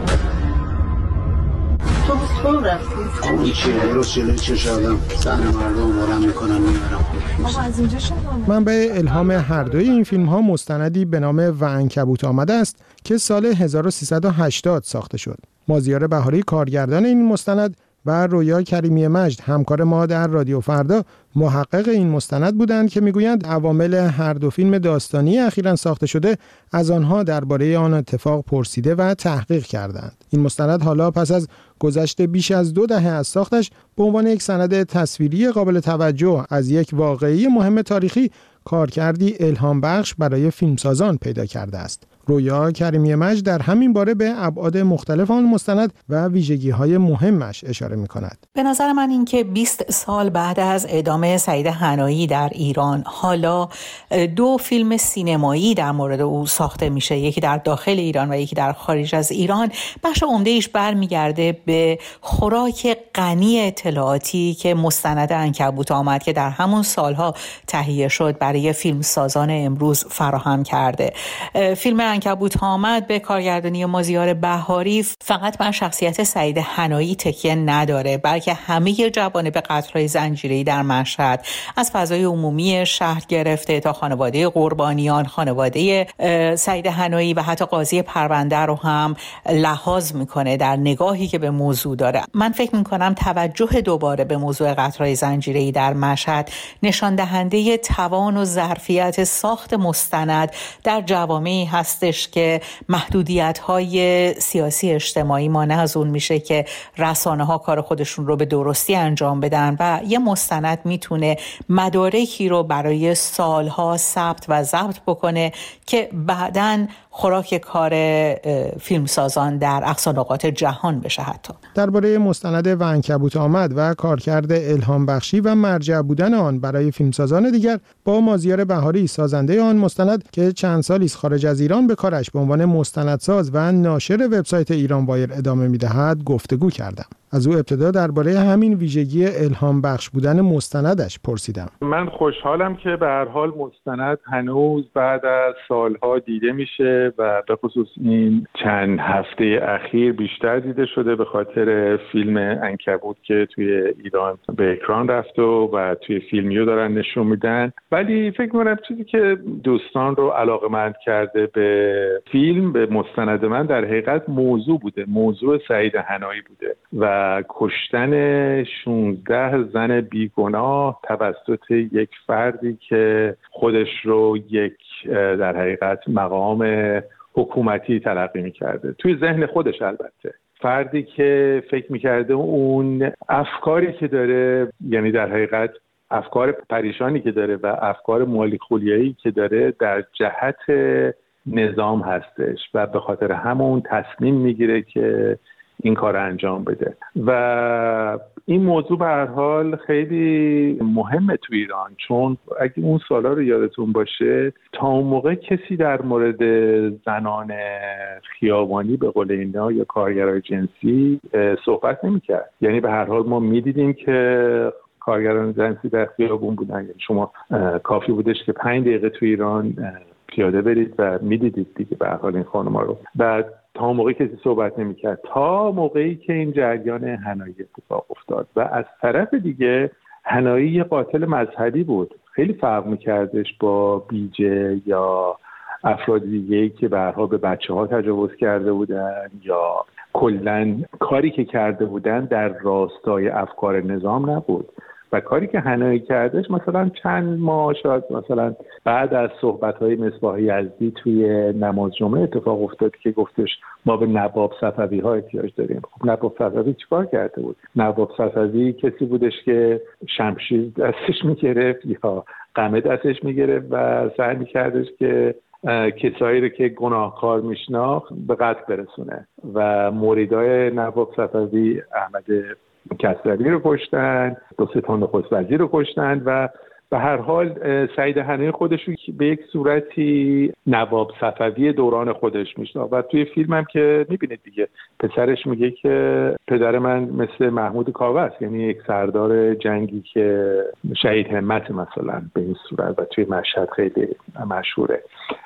تو تو رفتی؟ هیچی درست جلوی چش آدم زن مردم بارم میکنن میبرم. آقا از اینجا شما منبع الهام هر دوی این فیلم ها مستندی به نام و عنکبوت آمده است که سال هزار و سیصد و هشتاد ساخته شد. مازیار بهاری کارگردان این مستند و رویا کریمی مجد همکار ما در رادیو فردا محقق این مستند بودند که میگویند عوامل هر دو فیلم داستانی اخیراً ساخته شده از آنها درباره آن اتفاق پرسیده و تحقیق کردند. این مستند حالا پس از گذشت بیش از دو دهه از ساختش به عنوان یک سند تصویری قابل توجه از یک واقعه مهم تاریخی کارکردی الهام بخش برای فیلمسازان پیدا کرده است. رویا کریمی مجد در همین باره به ابعاد مختلف آن مستند و ویژگی‌های مهمش اشاره می‌کند. به نظر من این که بیست سال بعد از اعدام سعید حنایی در ایران حالا دو فیلم سینمایی در مورد او ساخته میشه، یکی در داخل ایران و یکی در خارج از ایران، بخش عمده‌ایش برمیگرده به خوراک غنی اطلاعاتی که مستند عنکبوت آمد که در همون سالها تهیه شد برای فیلمسازان امروز فراهم کرده. فیلم عنکبوت آمد به کارگردانی مازیار بهاری فقط بر شخصیت سعید حنایی تکیه نداره، بلکه همه جوانب قتل‌های زنجیره‌ای در مشهد از فضای عمومی شهر گرفته تا خانواده قربانیان، خانواده سعید حنایی و حتی قاضی پرونده رو هم لحاظ میکنه در نگاهی که به موضوع داره. من فکر میکنم توجه دوباره به موضوع قتل‌های زنجیره‌ای در مشهد نشان دهنده توان و ظرفیت ساخت مستند در جوامعی هست که محدودیت‌های سیاسی اجتماعی مانع از اون میشه که رسانه‌ها کار خودشون رو به درستی انجام بدن و یه مستند میتونه مدارکی رو برای سالها ثبت و ضبط بکنه که بعداً خوراک کار فیلمسازان در اقصا نقاط جهان بشه. حتی درباره مستند و عنکبوت آمد و کارکرد الهام بخشی و مرجع بودن آن برای فیلمسازان دیگر با مازیار بهاری سازنده آن مستند که چند سالی است خارج از ایران به کارش به عنوان مستندساز و ناشر وبسایت ایران وایر ادامه می‌دهد گفتگو کردم. از او ابتدا درباره همین ویژگی الهام بخش بودن مستندش پرسیدم. من خوشحالم که به هر حال مستند هنوز بعد از سالها دیده میشه و به خصوص این چند هفته اخیر بیشتر دیده شده به خاطر فیلم عنکبوت که توی ایران به اکران رفت و, و توی فیلمیو دارن نشون میدن. ولی فکر می‌کنم چیزی که دوستان رو علاقه‌مند کرده به فیلم، به مستند من، در حقیقت موضوع بوده، موضوع سعید حنایی بوده و کشتن شانزده زن بیگناه توسط یک فردی که خودش رو یک در حقیقت مقام حکومتی تلقی می‌کرده، توی ذهن خودش البته. فردی که فکر می‌کرده اون افکاری که داره، یعنی در حقیقت افکار پریشانی که داره و افکار مالی خولیایی که داره در جهت نظام هستش و به خاطر همون تصمیم میگیره که این کار انجام بده. و این موضوع به هر حال خیلی مهمه تو ایران، چون اگه اون سالا رو یادتون باشه تا اون موقع کسی در مورد زنان خیابانی به قول اینا یا کارگرای جنسی صحبت نمی‌کرد. یعنی به هر حال ما می‌دیدیم که کارگران جنسی در خیابون بودن. یعنی شما کافی بودش که پنج دقیقه تو ایران پیاده برید و میدیدید دیگه به هر حال این خانم‌ها رو. بعد تا موقعی کسی صحبت نمی‌کرد تا موقعی که این جریان حنایی اتفاق افتاد. و از طرف دیگه حنایی یه قاتل مذهبی بود، خیلی فرق می‌کردش با بیجه یا افراد دیگه‌ای که به هر حال به بچه‌ها تجاوز کرده بودن یا کلاً کاری که کرده بودن در راستای افکار نظام نبود. و کاری که حنایی کردش مثلا چند ماه شاید مثلا بعد از صحبت‌های مصباح یزدی توی نماز جمعه اتفاق افتاد که گفتش ما به نواب صفوی‌ها احتیاج داریم. خب نواب صفوی چیکار کرده بود؟ نواب صفوی کسی بودش که شمشیر دستش می‌گرفت یا قمه دستش می‌گرفت و سعی می‌کردش که کسایی رو که گناهکار میشناخت به قتل برسونه. و مریدای نواب صفوی احمد کسروی رو کشتن، دو سه تا نخست وزیر رو کشتن و به هر حال سعید حنایی خودش رو به یک صورتی نواب صفوی دوران خودش میشناخت. و توی فیلم هم که میبینید دیگه پسرش میگه که پدر من مثل محمود کاوه است، یعنی یک سردار جنگی که شهید همت مثلا به این صورت و توی مشهد خیلی مشهوره.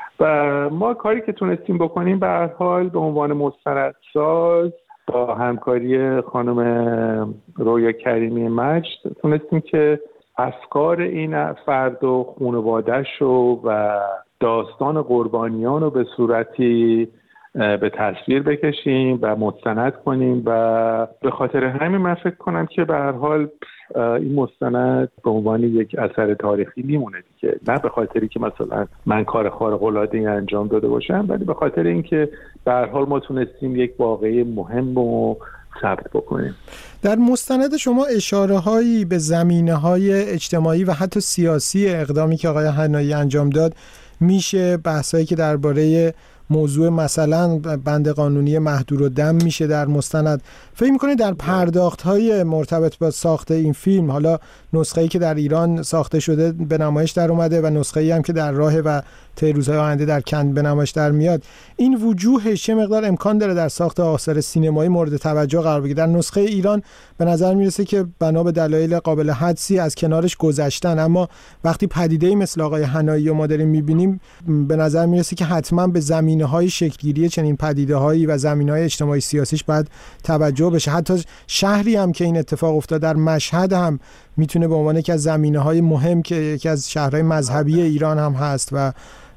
و ما کاری که تونستیم بکنیم به هر حال به عنوان مستندساز با همکاری خانم رویا کریمی مجد تونستیم که افکار این فرد و خانواده‌ش و داستان قربانیان رو به صورتی به تصویر بکشیم و مستند کنیم. و به خاطر همین من فکر کنم که به هر حال این مستند به عنوان یک اثر تاریخی میمونه دیگه، نه به خاطری که مثلا من کار خارق‌العاده‌ای انجام داده باشم، ولی به خاطر اینکه به هر حال ما تونستیم یک واقعه مهم رو ثبت بکنیم. در مستند شما اشاره‌هایی به زمینه‌های اجتماعی و حتی سیاسی اقدامی که آقای حنایی انجام داد میشه، بحثایی که درباره موضوع مثلا بند قانونی محدودالدم میشه در مستند. فکر می‌کنید در پرداخت‌های مرتبط با ساخت این فیلم، حالا نسخه‌ای که در ایران ساخته شده به نمایش در اومده و نسخه‌ای هم که در راه و طی روزهای آینده در کن به نمایش در میاد، این وجوهش چه مقدار امکان داره در ساخت آثار سینمایی مورد توجه قرار بگیره؟ در نسخه ایران به نظر میرسه که بنا به دلایل قابل حدسی از کنارش گذشتن، اما وقتی پدیده‌ای مثل آقای حنایی رو ما داریم می‌بینیم به نظر میرسه که حتما به زمینه‌های شکل‌گیری چنین پدیده‌هایی و زمینه‌های اجتماعی سیاسیش باید توجه بشه. حتی شهری هم که این اتفاق افتاد در مشهد هم میتونه به عنوان یکی از زمینه‌های مهم که یکی از شهرهای مذهبی ایران هم هست و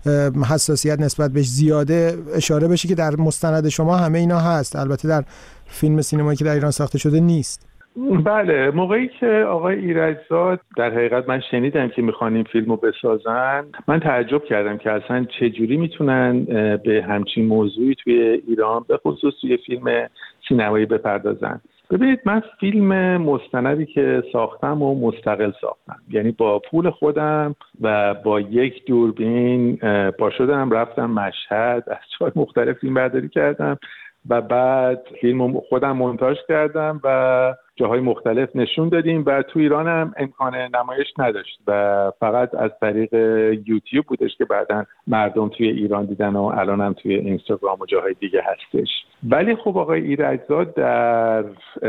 حساسیت نسبت بهش زیاده اشاره بشه که در مستند شما همه اینا هست، البته در فیلم سینمایی که در ایران ساخته شده نیست. بله، موقعی که آقای ایرجزاد در حقیقت من شنیدم که میخوان این فیلمو بسازن، من تعجب کردم که اصلا چجوری میتونن به همچین موضوعی توی ایران به خصوص توی فیلم سینمایی بپردازن. ببینید من فیلم مستندی که ساختم و مستقل ساختم، یعنی با پول خودم و با یک دوربین پا شدم رفتم مشهد، از جای مختلف فیلم برداری کردم و بعد فیلم خودم مونتاژ کردم و جاهای مختلف نشون دادیم و تو ایران هم امکان نمایش نداشت و فقط از طریق یوتیوب بودش که بعداً مردم توی ایران دیدن و الان هم توی اینستاگرام و جاهای دیگه هستش. ولی خب آقای ایرجزاد در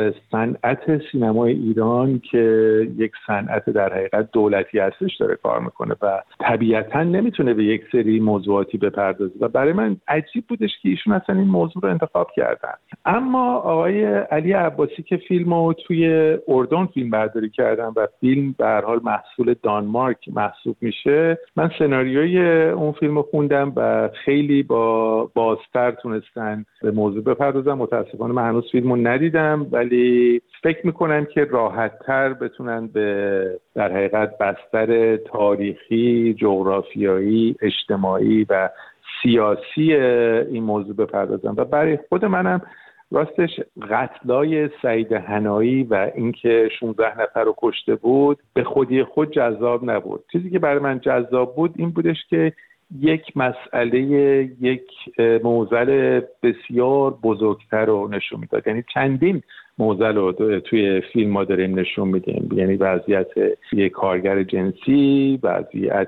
صنعت سینمای ایران که یک صنعت در حقیقت دولتی هستش داره کار میکنه و طبیعتاً نمیتونه به یک سری موضوعاتی بپردازه و برای من عجیب بودش که ایشون اصلا این موضوع رو انتخاب کردن. اما آقای علی عباسی که فیلمو توی اردن فیلم برداری کردن و فیلم به هر حال محصول دانمارک محسوب میشه، من سناریوی اون فیلمو خوندم و خیلی با بازتر تونستن به موضوع بپردازن. متاسفانه من هنوز فیلمو ندیدم ولی فکر میکنم که راحت‌تر بتونن به در حقیقت بستر تاریخی، جغرافیایی، اجتماعی و سیاسی این موضوع بپردازن و برای خود منم راستش قتلای سعید حنایی و اینکه شانزده نفر رو کشته بود به خودی خود جذاب نبود. چیزی که برای من جذاب بود این بودش که یک مسئله، یک معضل بسیار بزرگتر رو نشون میداد. یعنی چندین معضل رو توی فیلم ما داریم نشون میدیم، یعنی وضعیت یک کارگر جنسی، وضعیت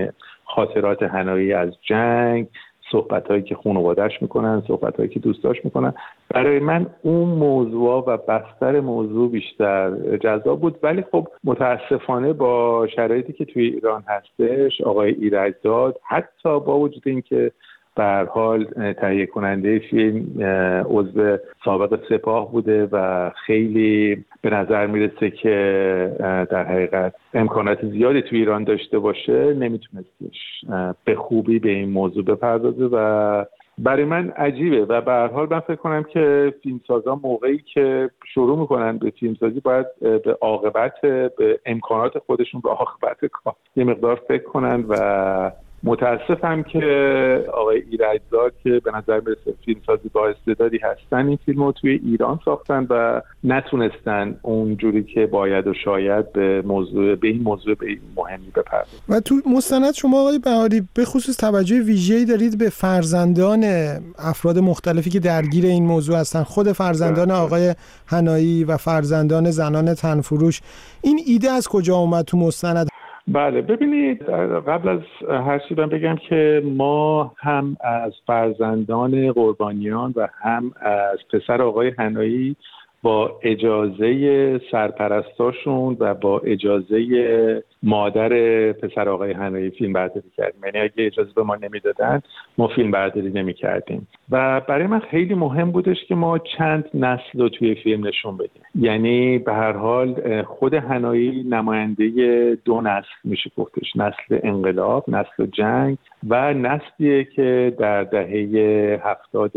خاطرات حنایی از جنگ، صحبت‌هایی که خانواده‌اش میکنن، صحبت‌هایی که دوستاش میکنن. برای من اون موضوع و بستر موضوع بیشتر جذاب بود. ولی خب متاسفانه با شرایطی که توی ایران هستش، آقای ایرجزاد حتی با وجود اینکه به هر حال تهیه کننده فیلم عضو سابق سپاه بوده و خیلی به نظر میرسه که در حقیقت امکانات زیادی تو ایران داشته باشه، نمیتونستش به خوبی به این موضوع بپردازه و برای من عجیبه. و به هر حال من فکر کنم که فیلمسازان موقعی که شروع میکنن به فیلمسازی باید به عاقبت، به امکانات خودشون، به عاقبت کار یه مقدار فکر کنن و متاسفم که آقای ایرجزاد که به نظر میرسه فیلمسازی با استعدادی هستن این فیلم رو توی ایران ساختن و نتونستن اونجوری که باید و شاید به موضوع به این موضوع به این مهمی بپردازن. و تو مستند شما آقای بهاری به خصوص توجه ویژه‌ای دارید به فرزندان افراد مختلفی که درگیر این موضوع هستن، خود فرزندان آقای حنایی و فرزندان زنان تنفروش. این ایده از کجا اومد تو مستند؟ بله ببینید، قبل از هر چیز من بگم که ما هم از فرزندان قربانیان و هم از پسر آقای حنایی با اجازه سرپرستاشون و با اجازه مادر پسر آقای حنایی فیلم برداری کردیم. یعنی اگه اجازه به ما نمیدادن ما فیلم برداری نمی کردیم و برای من خیلی مهم بودش که ما چند نسل رو توی فیلم نشون بدیم. یعنی به هر حال خود حنایی نماینده دو نسل میشه گفتش، نسل انقلاب، نسل جنگ و نسلیه که در دهه هفتاد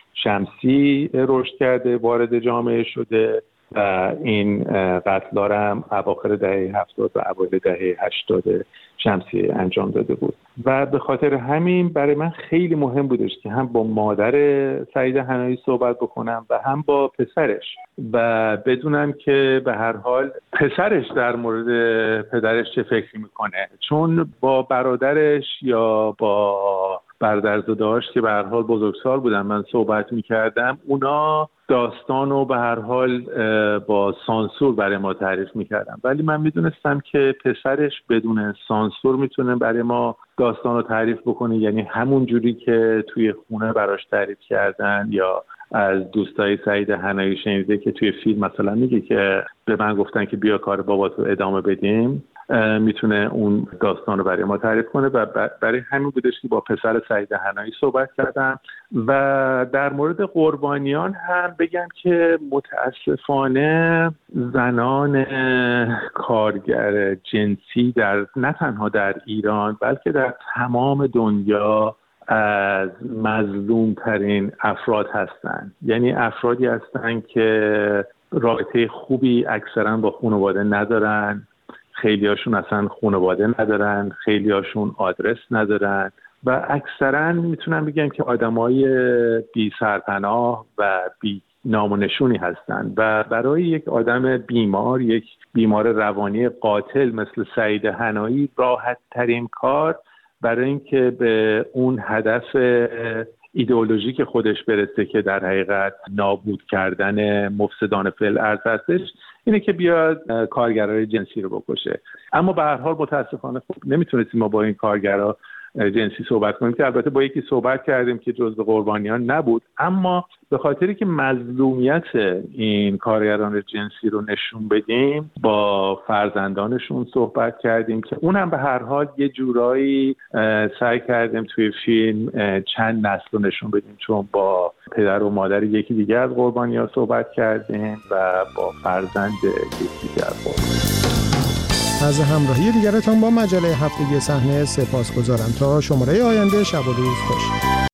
شمسی رشد کرده، وارد جامعه شده و این قتل‌ها رو هم اواخر دهه هفتاد و اوایل دهه هشتاد شمسی انجام داده بود و به خاطر همین برای من خیلی مهم بودش که هم با مادر سعید حنایی صحبت بکنم و هم با پسرش و بدونم که به هر حال پسرش در مورد پدرش چه فکری میکنه، چون با برادرش یا با برادرزاده‌هاش که به هر حال بزرگسال بودن من صحبت میکردم، اونا داستانو به هر حال با سانسور برای ما تعریف میکردن، ولی من میدونستم که پسرش بدون سانسور میتونه برای ما داستانو تعریف بکنه، یعنی همون جوری که توی خونه براش تعریف کردن یا از دوستای سعید حنایی شنیده که توی فیلم مثلا میگه که به من گفتن که بیا کار باباتو ادامه بدیم، میتونه اون داستان رو برای ما تعریف کنه و برای همین بودش که با پسر سعید حنایی صحبت کردم. و در مورد قربانیان هم بگم که متاسفانه زنان کارگر جنسی در نه تنها در ایران بلکه در تمام دنیا از مظلوم ترین افراد هستند. یعنی افرادی هستند که رابطه خوبی اکثرا با خانواده ندارن، خیلی هاشون اصلا خانواده ندارن، خیلی هاشون آدرس ندارن و اکثرا میتونم بگم که آدمای بی سرپناه و بی نام و نشونی هستن و برای یک آدم بیمار، یک بیمار روانی قاتل مثل سعید حنایی راحت ترین کار برای اینکه به اون هدف ایدئولوژی که خودش برسه که در حقیقت نابود کردن مفسدان فی الارض هستش، اینه که بیاد کارگرای جنسی رو بکشه. اما به هر حال متاسفانه خب نمیتونستیم ما با این کارگرا جنسی صحبت کنیم، که البته با یکی صحبت کردیم که جزو قربانیان نبود، اما به خاطری که مظلومیت این کارگران جنسی رو نشون بدیم با فرزندانشون صحبت کردیم که اونم به هر حال یه جورایی سعی کردیم توی فیلم چند نسل رو نشون بدیم، چون با پدر و مادر یکی دیگه از قربانیان صحبت کردیم و با فرزند یکی دیگه از قربانیان. از همراهی دیگرتان با مجله هفتگی صحنه سپاسگزارم. تا شماره آینده، شب و روز خوش.